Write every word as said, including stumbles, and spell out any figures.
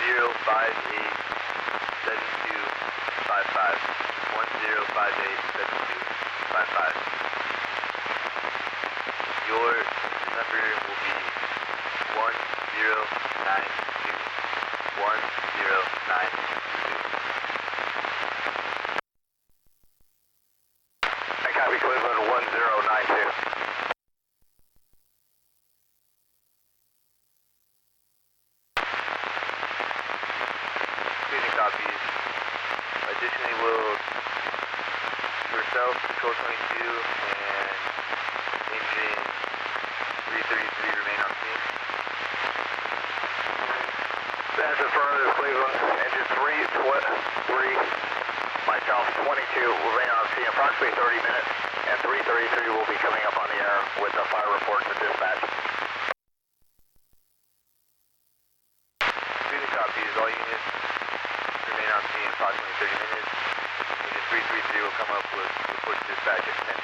zero five eight seven two five five. one zero five eight seven two five five. Your number will be one zero nine two. one zero nine two. I copy Cleveland one zero nine two. Cleveland copies. Additionally, will yourself, Control twenty-two, and engine three thirty-three remain on scene. That's affirmative, Cleveland. Engine three, three, myself, twenty-two, will remain on scene approximately thirty minutes, and three thirty-three will be coming up on the air with a fire report to dispatch. Cleveland copies. All units remain on scene approximately thirty minutes. Engine three thirty-three will come up with report to dispatch at ten.